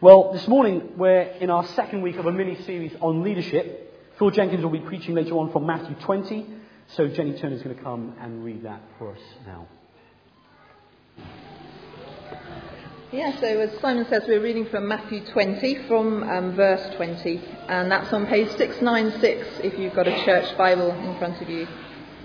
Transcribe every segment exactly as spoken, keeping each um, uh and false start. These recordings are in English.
Well, this morning we're in our second week of a mini-series on leadership. Phil Jenkins will be preaching later on from Matthew twenty. So Jenny Turner is going to come and read that for us now. Yeah, so as Simon says, we're reading from Matthew twenty, from um, verse twenty. And that's on page six ninety-six if you've got a church Bible in front of you.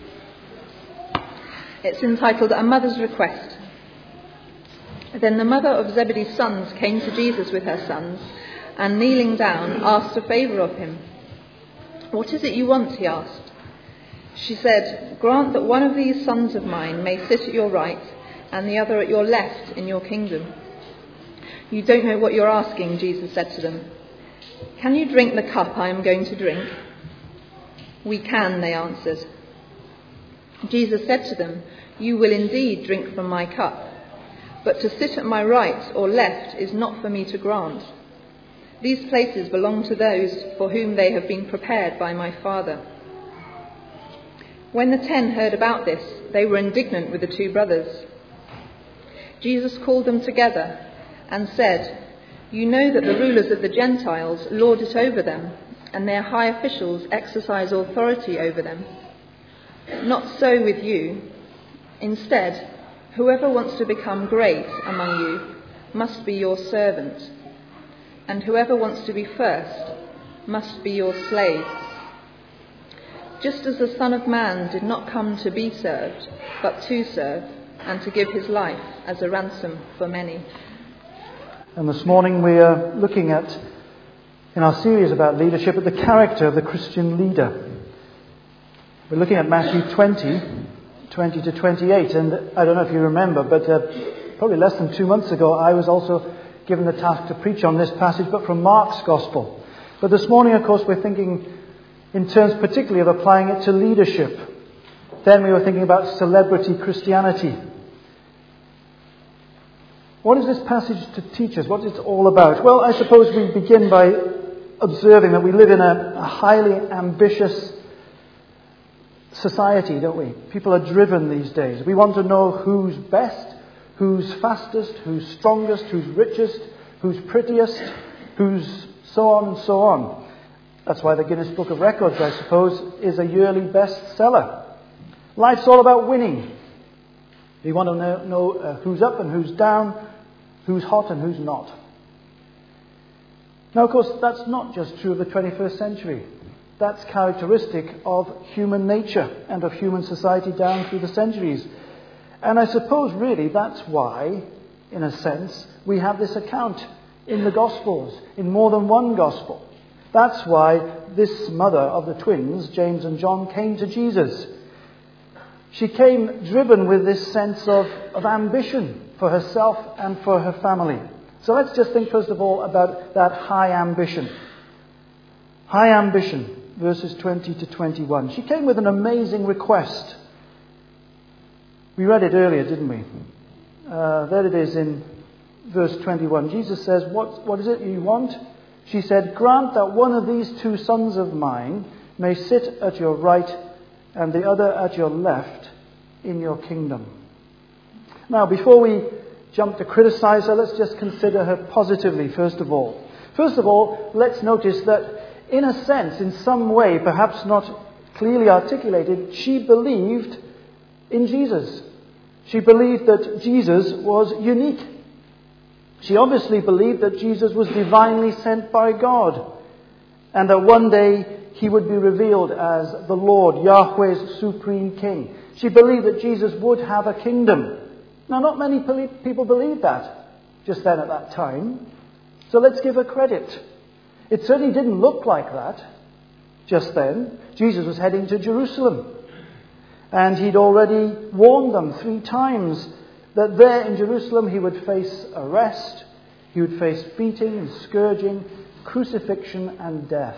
It's entitled A Mother's Request. Then the mother of Zebedee's sons came to Jesus with her sons, and kneeling down, asked a favour of him. "What is it you want?" he asked. She said, "Grant that one of these sons of mine may sit at your right, and the other at your left in your kingdom." "You don't know what you're asking," Jesus said to them. "Can you drink the cup I am going to drink?" "We can," they answered. Jesus said to them, "You will indeed drink from my cup. But to sit at my right or left is not for me to grant. These places belong to those for whom they have been prepared by my Father." When the ten heard about this, they were indignant with the two brothers. Jesus called them together and said, "You know that the rulers of the Gentiles lord it over them, and their high officials exercise authority over them. Not so with you. Instead, whoever wants to become great among you must be your servant, and whoever wants to be first must be your slave. Just as the Son of Man did not come to be served, but to serve, and to give his life as a ransom for many." And this morning we are looking at, in our series about leadership, at the character of the Christian leader. We're looking at Matthew twenty, twenty to twenty-eight, and I don't know if you remember, but uh, probably less than two months ago I was also given the task to preach on this passage, but from Mark's Gospel. But this morning, of course, we're thinking in terms particularly of applying it to leadership. Then we were thinking about celebrity Christianity. What is this passage to teach us? What is it all about? Well, I suppose we begin by observing that we live in a, a highly ambitious society, don't we? People are driven these days. We want to know who's best, who's fastest, who's strongest, who's richest, who's prettiest, who's so on and so on. That's why the Guinness Book of Records, I suppose, is a yearly bestseller. Life's all about winning. We want to know, know uh, who's up and who's down, who's hot and who's not. Now, of course, that's not just true of the twenty-first century. That's characteristic of human nature and of human society down through the centuries. And I suppose really that's why, in a sense, we have this account in the Gospels, in more than one Gospel. That's why this mother of the twins, James and John, came to Jesus. She came driven with this sense of, of ambition for herself and for her family. So let's just think first of all about that high ambition. High ambition. Verses twenty to twenty-one. She came with an amazing request. We read it earlier, didn't we? Uh, there it is in verse twenty-one. Jesus says, what, what is it you want? She said, "Grant that one of these two sons of mine may sit at your right and the other at your left in your kingdom." Now, before we jump to criticize her, let's just consider her positively, first of all. First of all, let's notice that in a sense, in some way, perhaps not clearly articulated, she believed in Jesus. She believed that Jesus was unique. She obviously believed that Jesus was divinely sent by God, and that one day he would be revealed as the Lord, Yahweh's supreme king. She believed that Jesus would have a kingdom. Now, not many people believed that just then at that time, so let's give her credit. It certainly didn't look like that just then. Jesus was heading to Jerusalem. And he'd already warned them three times that there in Jerusalem he would face arrest, he would face beating and scourging, crucifixion and death.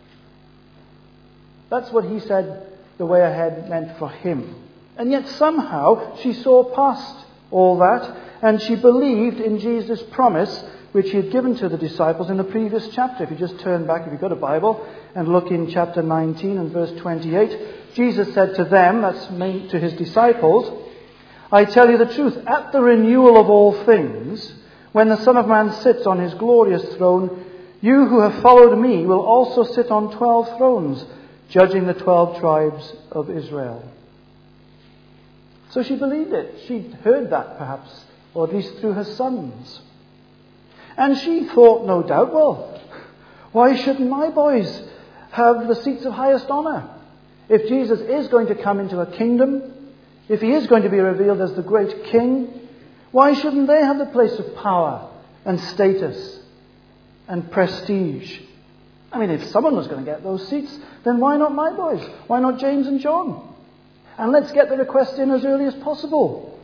That's what he said the way ahead meant for him. And yet somehow she saw past all that, and she believed in Jesus' promise which he had given to the disciples in the previous chapter. If you just turn back, if you've got a Bible, and look in chapter nineteen and verse twenty-eight, Jesus said to them, that's meant to his disciples, "I tell you the truth, at the renewal of all things, when the Son of Man sits on his glorious throne, you who have followed me will also sit on twelve thrones, judging the twelve tribes of Israel. So she believed it. She'd heard that perhaps, or at least through her sons. And she thought, no doubt, well, why shouldn't my boys have the seats of highest honour? If Jesus is going to come into a kingdom, if he is going to be revealed as the great king, why shouldn't they have the place of power and status and prestige? I mean, if someone was going to get those seats, then why not my boys? Why not James and John? And let's get the request in as early as possible.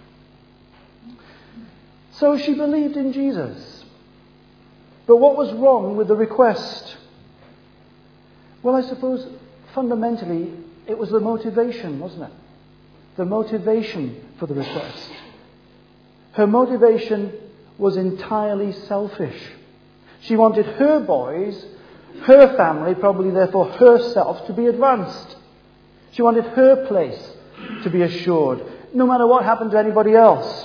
So she believed in Jesus. But what was wrong with the request? Well, I suppose fundamentally it was the motivation, wasn't it? The motivation for the request. Her motivation was entirely selfish. She wanted her boys, her family, probably therefore herself, to be advanced. She wanted her place to be assured, no matter what happened to anybody else.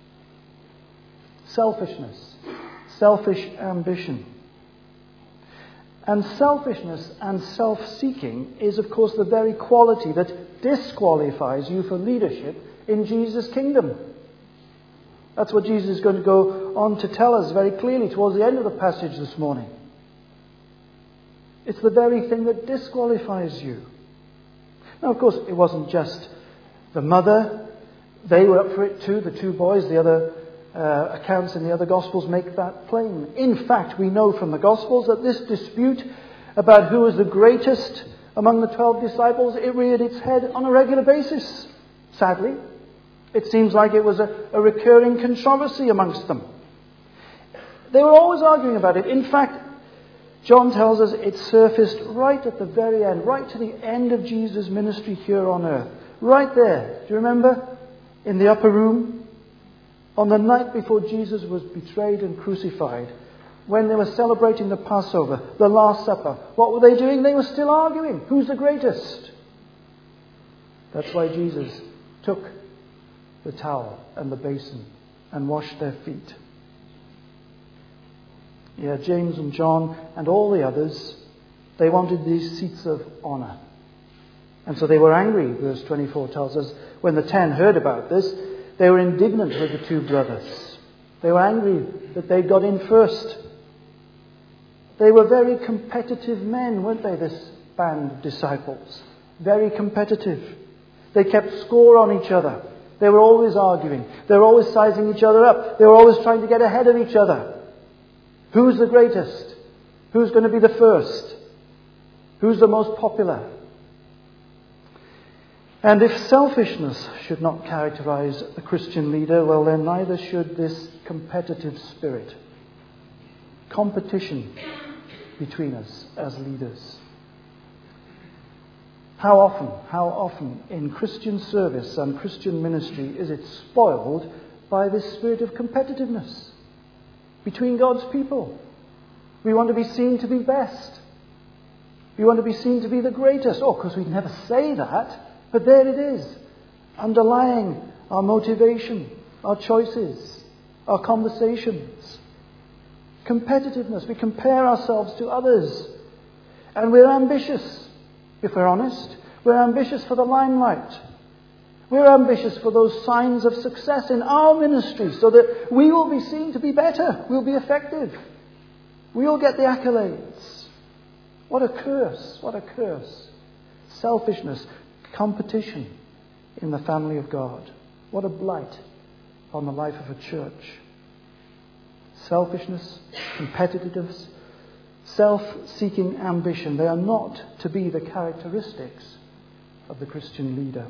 Selfishness, selfish ambition. And selfishness and self-seeking is, of course, the very quality that disqualifies you for leadership in Jesus' kingdom. That's what Jesus is going to go on to tell us very clearly towards the end of the passage this morning. It's the very thing that disqualifies you. Now, of course, it wasn't just the mother. They were up for it too, the two boys. The other uh, accounts in the other Gospels make that plain. In fact, we know from the Gospels that this dispute about who was the greatest among the twelve disciples, it reared its head on a regular basis, sadly. It seems like it was a, a recurring controversy amongst them. They were always arguing about it. In fact, John tells us it surfaced right at the very end, right to the end of Jesus' ministry here on earth. Right there. Do you remember? In the upper room, on the night before Jesus was betrayed and crucified, when they were celebrating the Passover, the Last Supper, what were they doing? They were still arguing. Who's the greatest? That's why Jesus took the towel and the basin and washed their feet. Yeah, James and John and all the others, they wanted these seats of honour. And so they were angry, verse twenty-four tells us. When the ten heard about this, they were indignant with the two brothers. They were angry that they got in first. They were very competitive men, weren't they, this band of disciples? Very competitive. They kept score on each other. They were always arguing. They were always sizing each other up. They were always trying to get ahead of each other. Who's the greatest? Who's going to be the first? Who's the most popular? And if selfishness should not characterize a Christian leader, well then neither should this competitive spirit. Competition between us as leaders. How often, how often in Christian service and Christian ministry is it spoiled by this spirit of competitiveness between God's people? We want to be seen to be best. We want to be seen to be the greatest. Oh, of course we never say that, but there it is, underlying our motivation, our choices, our conversations. Competitiveness. We compare ourselves to others. And we're ambitious. If we're honest, we're ambitious for the limelight. We're ambitious for those signs of success in our ministry so that we will be seen to be better. We'll be effective. We'll get the accolades. What a curse. What a curse. Selfishness, competition in the family of God. What a blight on the life of a church. Selfishness, competitiveness, self-seeking ambition, they are not to be the characteristics of the Christian leader.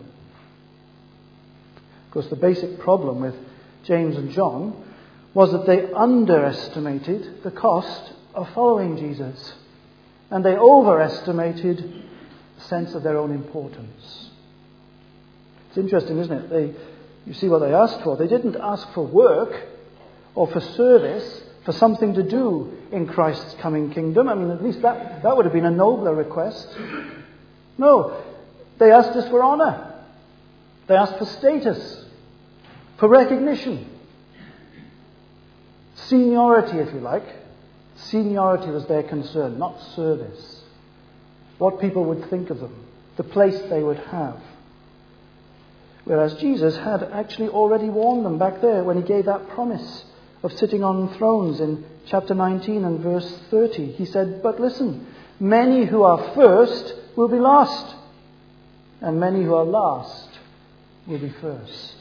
Of course, the basic problem with James and John was that they underestimated the cost of following Jesus. And they overestimated the sense of their own importance. It's interesting, isn't it? They, you see what they asked for. They didn't ask for work or for service, for something to do in Christ's coming kingdom. I mean, at least that, that would have been a nobler request. No, they asked us for honour. They asked for status, for recognition. Seniority, if you like. Seniority was their concern, not service. What people would think of them, the place they would have. Whereas Jesus had actually already warned them back there when he gave that promise of sitting on thrones in chapter nineteen and verse thirty. He said, "But listen, many who are first will be last, and many who are last will be first."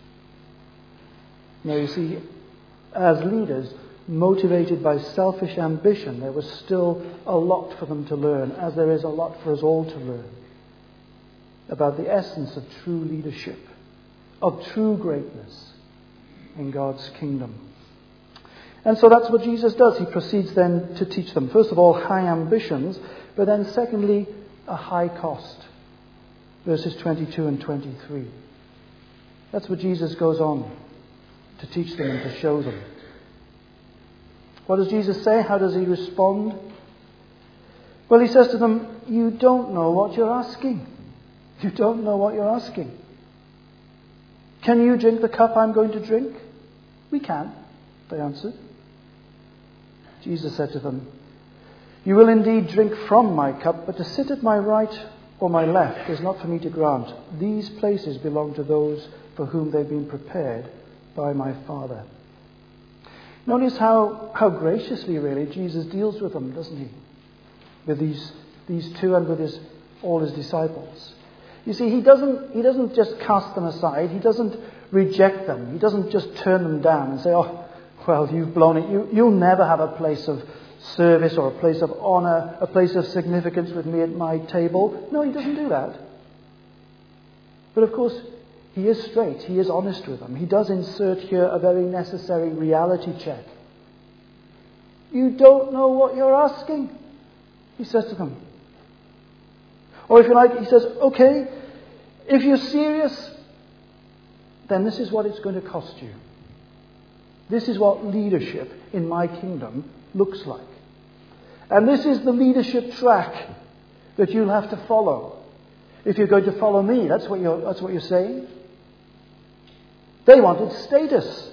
Now you see, as leaders, motivated by selfish ambition, there was still a lot for them to learn, as there is a lot for us all to learn, about the essence of true leadership, of true greatness in God's kingdom. And so that's what Jesus does. He proceeds then to teach them, first of all, high ambitions, but then secondly, a high cost. Verses twenty-two and twenty-three. That's what Jesus goes on to teach them and to show them. What does Jesus say? How does he respond? Well, he says to them, you don't know what you're asking. You don't know what you're asking. Can you drink the cup I'm going to drink? We can, they answered. Jesus said to them, you will indeed drink from my cup, but to sit at my right or my left is not for me to grant. These places belong to those for whom they've been prepared by my Father. Notice how, how graciously, really, Jesus deals with them, doesn't he? With these, these two and with his, all his disciples. You see, he doesn't, he doesn't just cast them aside. He doesn't reject them. He doesn't just turn them down and say, oh, well, you've blown it. You, you'll never have a place of service or a place of honour, a place of significance with me at my table. No, he doesn't do that. But of course, he is straight. He is honest with them. He does insert here a very necessary reality check. You don't know what you're asking, he says to them. Or if you like, he says, okay, if you're serious, then this is what it's going to cost you. This is what leadership in my kingdom looks like. And this is the leadership track that you'll have to follow. If you're going to follow me, that's what you're, that's what you're saying. They wanted status.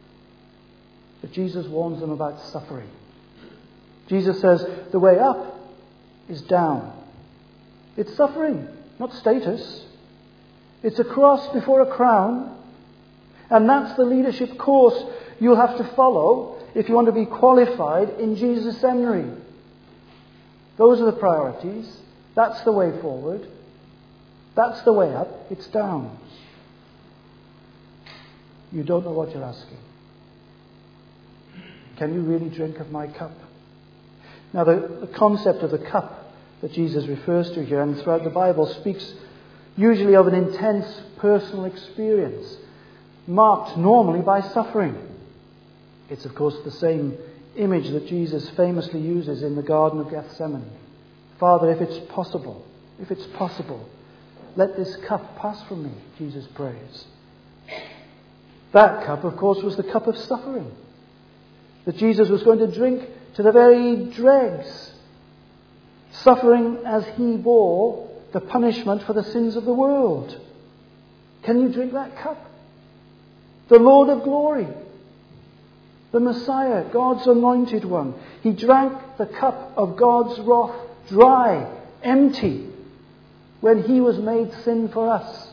But Jesus warns them about suffering. Jesus says the way up is down. It's suffering, not status. It's a cross before a crown. And that's the leadership course you'll have to follow if you want to be qualified in Jesus' seminary. Those are the priorities. That's the way forward. That's the way up. It's down. You don't know what you're asking. Can you really drink of my cup? Now, the, the concept of the cup that Jesus refers to here and throughout the Bible speaks usually of an intense personal experience, marked normally by suffering. It's, of course, the same image that Jesus famously uses in the Garden of Gethsemane. Father, if it's possible, if it's possible, let this cup pass from me, Jesus prays. That cup, of course, was the cup of suffering that Jesus was going to drink to the very dregs, suffering as he bore the punishment for the sins of the world. Can you drink that cup? The Lord of glory, the Messiah, God's anointed one. He drank the cup of God's wrath dry, empty, when he was made sin for us.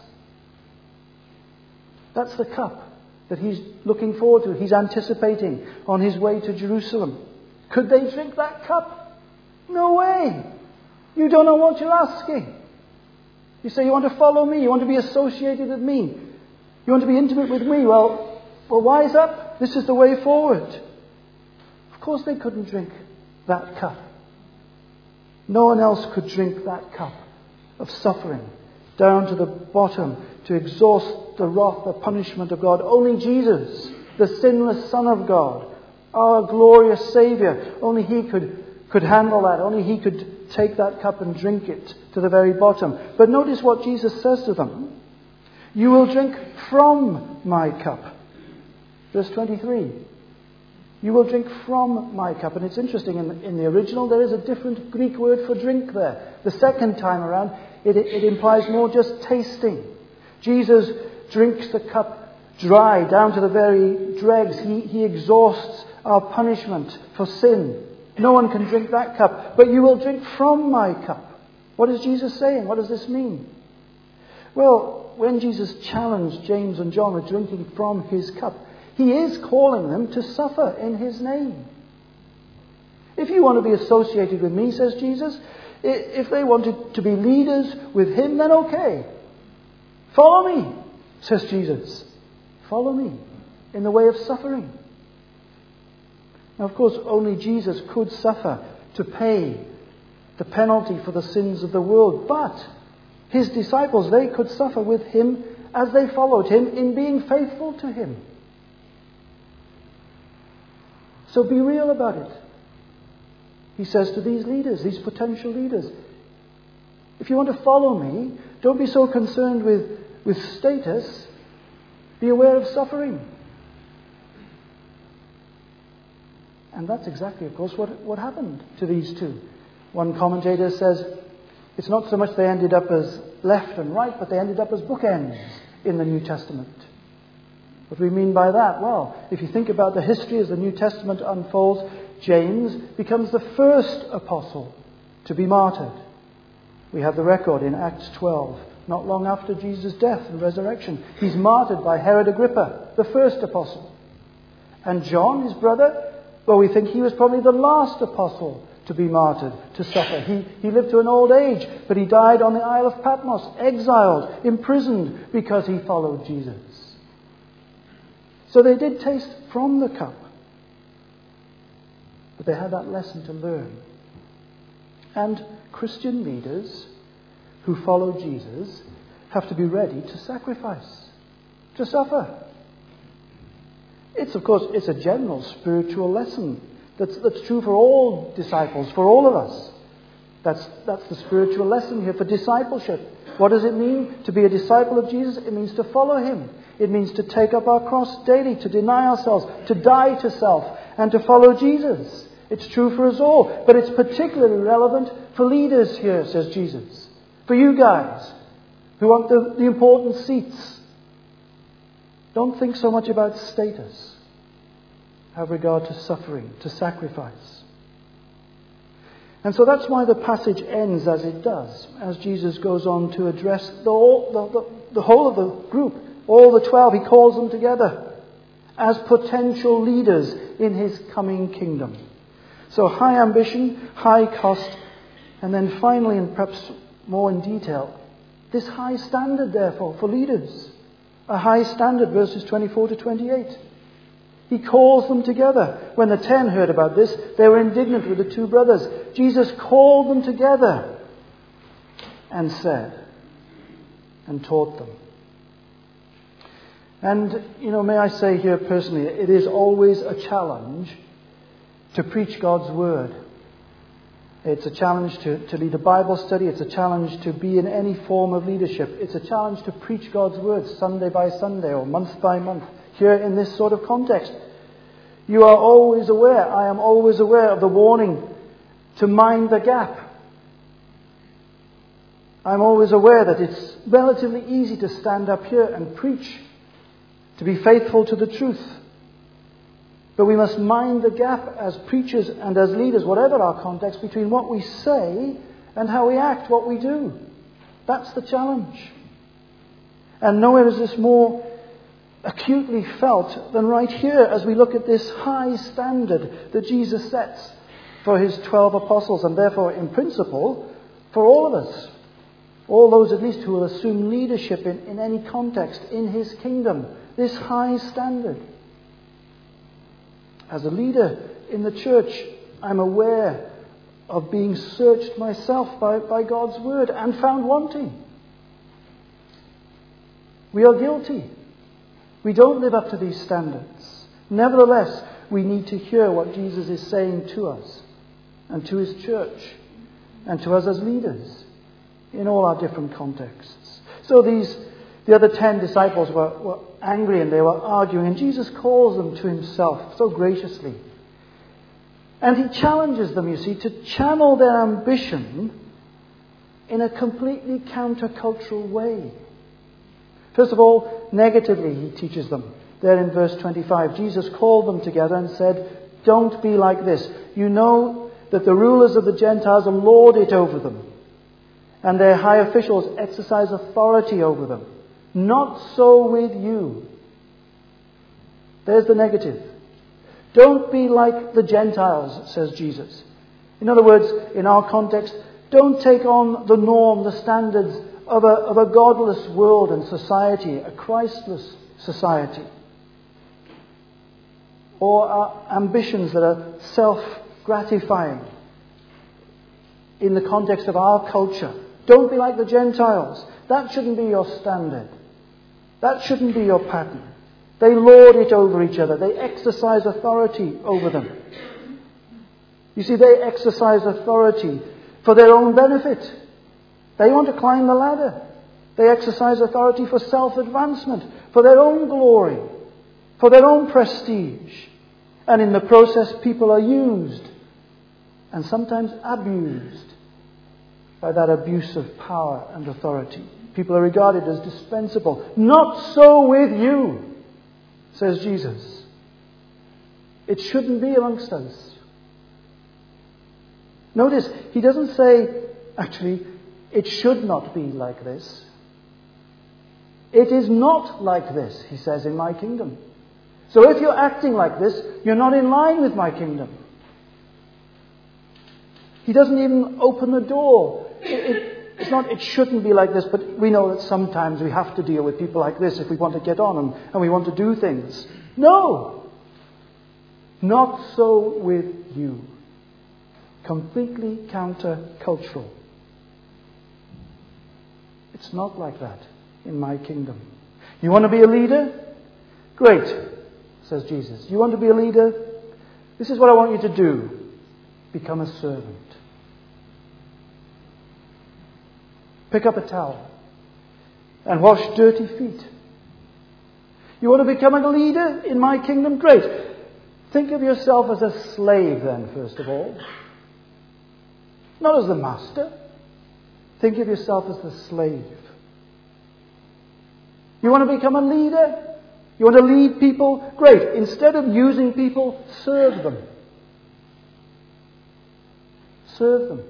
That's the cup that he's looking forward to. He's anticipating on his way to Jerusalem. Could they drink that cup? No way. You don't know what you're asking. You say you want to follow me. You want to be associated with me. You want to be intimate with me. Well, well, wise up. This is the way forward. Of course they couldn't drink that cup. No one else could drink that cup of suffering down to the bottom to exhaust the wrath, the punishment of God. Only Jesus, the sinless Son of God, our glorious Saviour, only he could, could handle that. Only he could take that cup and drink it to the very bottom. But notice what Jesus says to them. You will drink from my cup. Verse twenty-three. You will drink from my cup. And it's interesting, in the, in the original there is a different Greek word for drink there. The second time around, it, it implies more just tasting. Jesus drinks the cup dry, down to the very dregs. He, he exhausts our punishment for sin. No one can drink that cup, but you will drink from my cup. What is Jesus saying? What does this mean? Well, when Jesus challenged James and John with drinking from his cup, he is calling them to suffer in his name. If you want to be associated with me, says Jesus, if they wanted to be leaders with him, then okay. Follow me, says Jesus. Follow me in the way of suffering. Now, of course, only Jesus could suffer to pay the penalty for the sins of the world. But his disciples, they could suffer with him as they followed him in being faithful to him. So be real about it. He says to these leaders, these potential leaders, if you want to follow me, don't be so concerned with, with status. Be aware of suffering. And that's exactly, of course, what, what happened to these two. One commentator says, it's not so much they ended up as left and right, but they ended up as bookends in the New Testament. What do we mean by that? Well, if you think about the history as the New Testament unfolds, James becomes the first apostle to be martyred. We have the record in Acts twelve, not long after Jesus' death and resurrection. He's martyred by Herod Agrippa, the first apostle. And John, his brother, well, we think he was probably the last apostle to be martyred, to suffer. He, he lived to an old age, but he died on the Isle of Patmos, exiled, imprisoned, because he followed Jesus. So they did taste from the cup. But they had that lesson to learn. And Christian leaders who follow Jesus have to be ready to sacrifice, to suffer. It's, of course, it's a general spiritual lesson that's, that's true for all disciples, for all of us. That's, that's the spiritual lesson here for discipleship. What does it mean to be a disciple of Jesus? It means to follow him. It means to take up our cross daily, to deny ourselves, to die to self, and to follow Jesus. It's true for us all, but it's particularly relevant for leaders here, says Jesus. For you guys who want the, the important seats. Don't think so much about status. Have regard to suffering, to sacrifice. And so that's why the passage ends as it does, as Jesus goes on to address the, the, the, the whole of the group, all the twelve. He calls them together as potential leaders in his coming kingdom. So high ambition, high cost, and then finally, and perhaps more in detail, this high standard, therefore, for leaders. A high standard, verses twenty-four to twenty-eight. He calls them together. When the ten heard about this, they were indignant with the two brothers. Jesus called them together and said, and taught them. And, you know, may I say here personally, it is always a challenge to preach God's Word. It's a challenge to, to lead a Bible study. It's a challenge to be in any form of leadership. It's a challenge to preach God's Word Sunday by Sunday or month by month here in this sort of context. You are always aware, I am always aware of the warning to mind the gap. I'm always aware that it's relatively easy to stand up here and preach, to be faithful to the truth. But we must mind the gap as preachers and as leaders, whatever our context, between what we say and how we act, what we do. That's the challenge. And nowhere is this more acutely felt than right here as we look at this high standard that Jesus sets for his twelve apostles, and therefore, in principle, for all of us. All those at least who will assume leadership in, in any context in his kingdom. This high standard. As a leader in the church, I'm aware of being searched myself by, by God's Word and found wanting. We are guilty. We don't live up to these standards. Nevertheless, we need to hear what Jesus is saying to us and to his church and to us as leaders in all our different contexts. So these, the other ten disciples were, were angry and they were arguing, and Jesus calls them to himself so graciously. And he challenges them, you see, to channel their ambition in a completely countercultural way. First of all, negatively he teaches them. There in verse twenty-five, Jesus called them together and said, Don't be like this. You know that the rulers of the Gentiles lord it over them, and their high officials exercise authority over them. Not so with you. There's the negative. Don't be like the Gentiles, says Jesus. In other words, in our context, don't take on the norm, the standards of a, of a godless world and society, a Christless society, or our ambitions that are self-gratifying in the context of our culture. Don't be like the Gentiles. That shouldn't be your standard. That shouldn't be your pattern. They lord it over each other. They exercise authority over them. You see, they exercise authority for their own benefit. They want to climb the ladder. They exercise authority for self-advancement, for their own glory, for their own prestige. And in the process, people are used and sometimes abused by that abuse of power and authority. People are regarded as dispensable. Not so with you, says Jesus. It shouldn't be amongst us. Notice, he doesn't say, actually, it should not be like this. It is not like this, he says, in my kingdom. So if you're acting like this, you're not in line with my kingdom. He doesn't even open the door. It, it, it's not, it shouldn't be like this, but we know that sometimes we have to deal with people like this if we want to get on and, and we want to do things. No! Not so with you. Completely counter-cultural. It's not like that in my kingdom. You want to be a leader? Great, says Jesus. You want to be a leader? This is what I want you to do. Become a servant. Pick up a towel and wash dirty feet. You want to become a leader in my kingdom? Great. Think of yourself as a slave then, first of all. Not as the master. Think of yourself as the slave. You want to become a leader? You want to lead people? Great. Instead of using people, serve them. Serve them.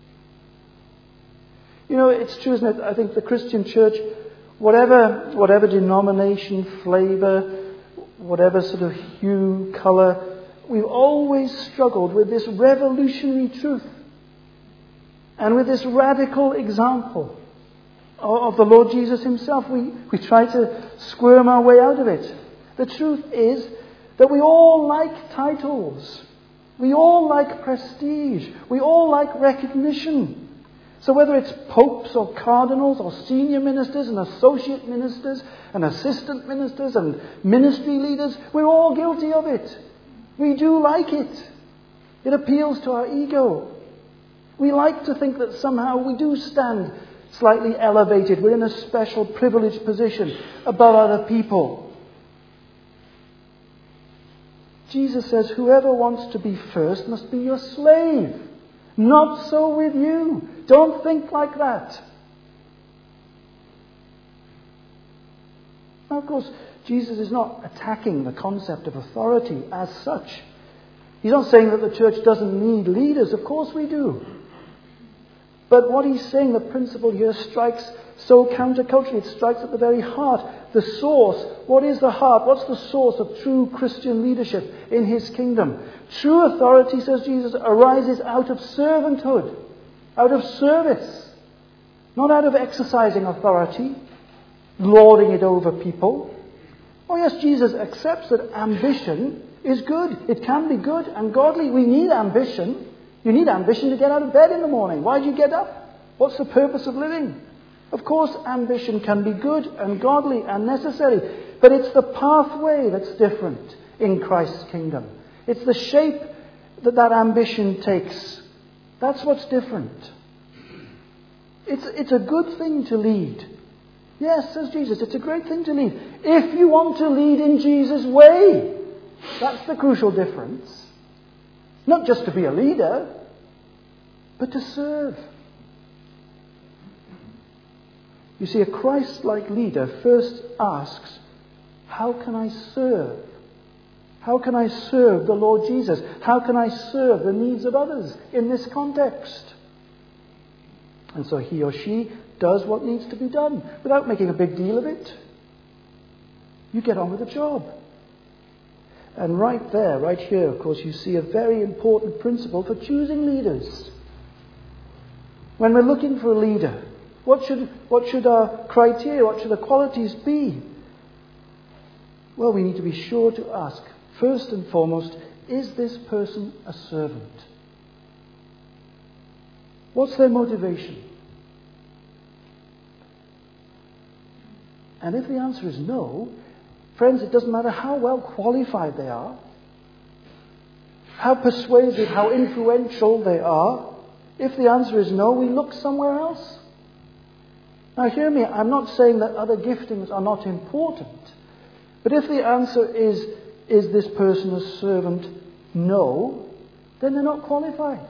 You know, it's true, isn't it? I think the Christian church, whatever, whatever denomination, flavour, whatever sort of hue, colour, we've always struggled with this revolutionary truth and with this radical example of the Lord Jesus himself. We, we try to squirm our way out of it. The truth is that we all like titles. We all like prestige. We all like recognition. So whether it's popes or cardinals or senior ministers and associate ministers and assistant ministers and ministry leaders, we're all guilty of it. We do like it. It appeals to our ego. We like to think that somehow we do stand slightly elevated. We're in a special privileged position above other people. Jesus says, whoever wants to be first must be your slave. Not so with you. Don't think like that. Now, of course, Jesus is not attacking the concept of authority as such. He's not saying that the church doesn't need leaders. Of course we do. But what he's saying, the principle here strikes so counterculturally. It strikes at the very heart. The source. What is the heart? What's the source of true Christian leadership in his kingdom? True authority, says Jesus, arises out of servanthood, out of service, not out of exercising authority, lording it over people. Oh yes, Jesus accepts that ambition is good. It can be good and godly. We need ambition. You need ambition to get out of bed in the morning. Why do you get up? What's the purpose of living? Of course, ambition can be good and godly and necessary, but it's the pathway that's different in Christ's kingdom. It's the shape that that ambition takes. That's what's different. It's, it's a good thing to lead. Yes, says Jesus, it's a great thing to lead. If you want to lead in Jesus' way, that's the crucial difference. Not just to be a leader, but to serve. You see, a Christ-like leader first asks, how can I serve? How can I serve the Lord Jesus? How can I serve the needs of others in this context? And so he or she does what needs to be done without making a big deal of it. You get on with the job. And right there, right here, of course, you see a very important principle for choosing leaders. When we're looking for a leader, what should, what should our criteria, what should the qualities be? Well, we need to be sure to ask, first and foremost, is this person a servant? What's their motivation? And if the answer is no, friends, it doesn't matter how well qualified they are, how persuasive, how influential they are. If the answer is no, we look somewhere else. Now hear me, I'm not saying that other giftings are not important. But if the answer is, is this person a servant? No, then they're not qualified.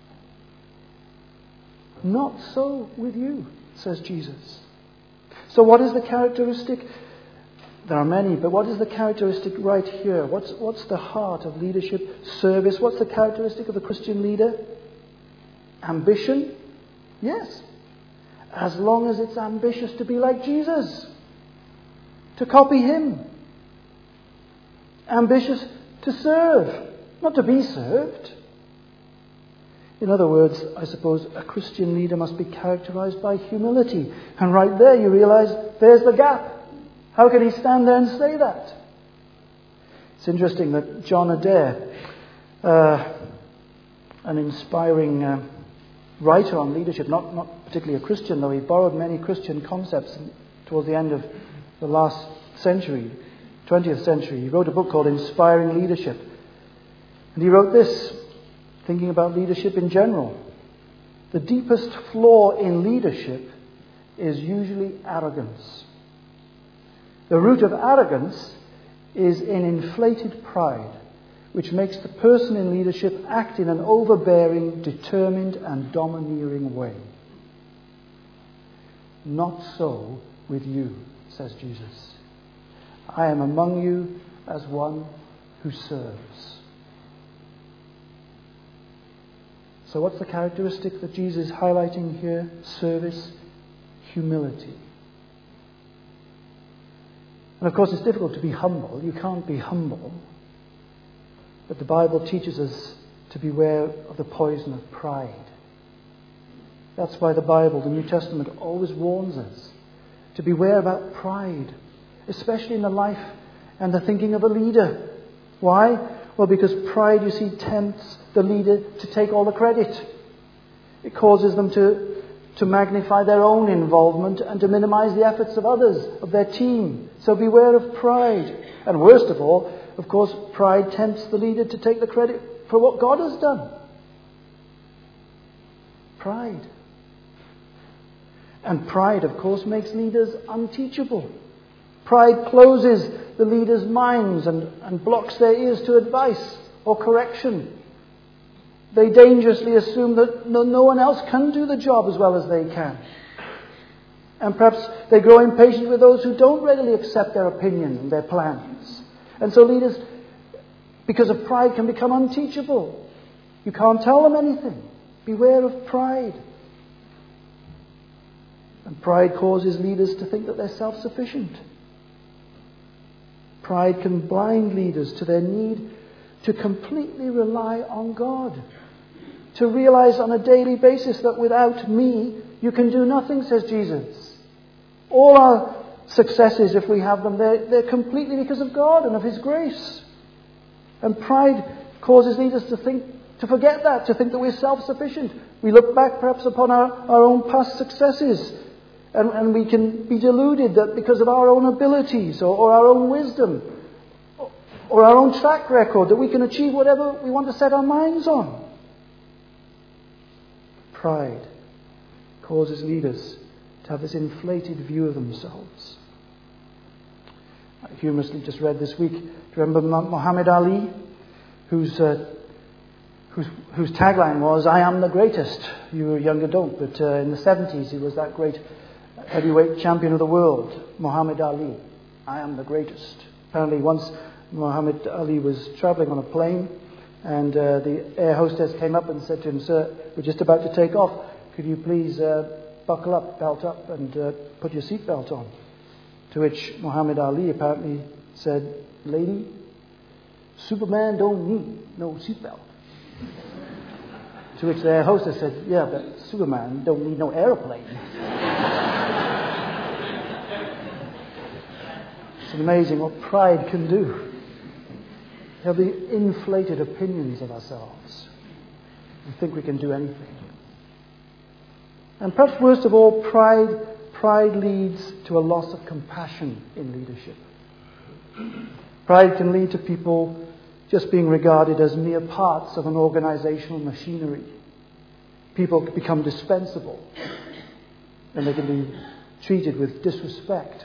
Not so with you, says Jesus. So what is the characteristic? There are many, but what is the characteristic right here? What's, what's the heart of leadership, service? What's the characteristic of a Christian leader? Ambition? Yes. As long as it's ambitious to be like Jesus. To copy him. Ambitious to serve, not to be served. In other words, I suppose a Christian leader must be characterized by humility. And right there you realize there's the gap. How can he stand there and say that? It's interesting that John Adair, uh, an inspiring uh, writer on leadership, not, not particularly a Christian, though he borrowed many Christian concepts towards the end of the last century, twentieth century. He wrote a book called Inspiring Leadership. And he wrote this, thinking about leadership in general. The deepest flaw in leadership is usually arrogance. The root of arrogance is in inflated pride, which makes the person in leadership act in an overbearing, determined, and domineering way. Not so with you, says Jesus. I am among you as one who serves. So what's the characteristic that Jesus is highlighting here? Service, humility. And of course it's difficult to be humble. You can't be humble. But the Bible teaches us to beware of the poison of pride. That's why the Bible, the New Testament, always warns us to beware about pride, especially in the life and the thinking of a leader. Why? Well, because pride, you see, tempts the leader to take all the credit. It causes them to, to magnify their own involvement and to minimize the efforts of others, of their team. So beware of pride. And worst of all, of course, pride tempts the leader to take the credit for what God has done. Pride. And pride, of course, makes leaders unteachable. Pride closes the leaders' minds and, and blocks their ears to advice or correction. They dangerously assume that no, no one else can do the job as well as they can. And perhaps they grow impatient with those who don't readily accept their opinion and their plans. And so leaders, because of pride, can become unteachable. You can't tell them anything. Beware of pride. And pride causes leaders to think that they're self-sufficient. Pride can blind leaders to their need to completely rely on God. To realize on a daily basis that without me, you can do nothing, says Jesus. All our successes, if we have them, they're, they're completely because of God and of His grace. And pride causes leaders to think, to forget that, to think that we're self-sufficient. We look back perhaps upon our, our own past successes, and, and we can be deluded that because of our own abilities or, or our own wisdom or our own track record that we can achieve whatever we want to set our minds on. Pride causes leaders to have this inflated view of themselves. I humorously just read this week, do you remember Muhammad Ali, whose, uh, whose, whose tagline was, "I am the greatest." You were younger, don't, but uh, in the seventies he was that great heavyweight champion of the world, Muhammad Ali. I am the greatest. Apparently once Muhammad Ali was travelling on a plane, and uh, the air hostess came up and said to him, "Sir, we're just about to take off. Could you please uh, buckle up, belt up, and uh, put your seatbelt on?" To which Muhammad Ali apparently said, "Lady, Superman don't need no seatbelt." To which the air hostess said, "Yeah, but Superman don't need no aeroplane." It's amazing what pride can do. We have the inflated opinions of ourselves. We think we can do anything. And perhaps worst of all, pride, pride leads to a loss of compassion in leadership. Pride can lead to people just being regarded as mere parts of an organizational machinery. People become dispensable, and they can be treated with disrespect.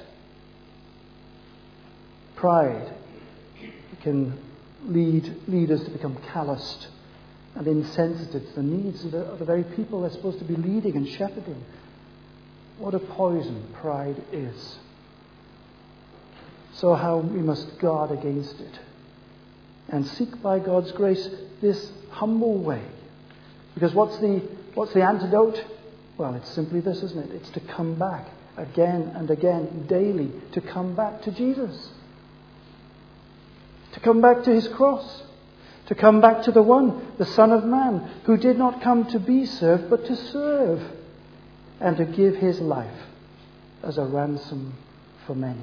Pride can lead leaders to become calloused and insensitive to the needs of the, of the very people they're supposed to be leading and shepherding. What a poison pride is. So how we must guard against it and seek by God's grace this humble way. Because what's the what's the antidote? Well, it's simply this, isn't it? It's to come back again and again, daily, to come back to Jesus. To come back to his cross. To come back to the one, the Son of Man, who did not come to be served, but to serve, and to give his life as a ransom for many.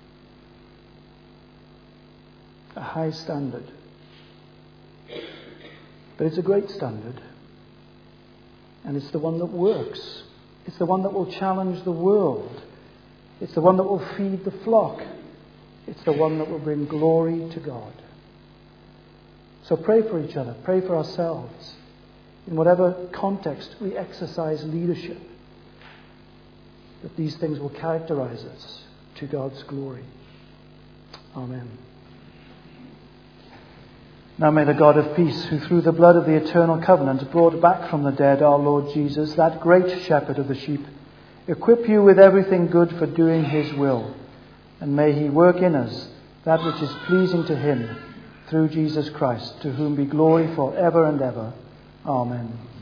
A high standard. But it's a great standard. And it's the one that works. It's the one that will challenge the world. It's the one that will feed the flock. It's the one that will bring glory to God. So pray for each other. Pray for ourselves. In whatever context we exercise leadership, that these things will characterize us to God's glory. Amen. Now may the God of peace, who through the blood of the eternal covenant brought back from the dead our Lord Jesus, that great shepherd of the sheep, equip you with everything good for doing his will. And may he work in us that which is pleasing to him through Jesus Christ, to whom be glory for ever and ever. Amen.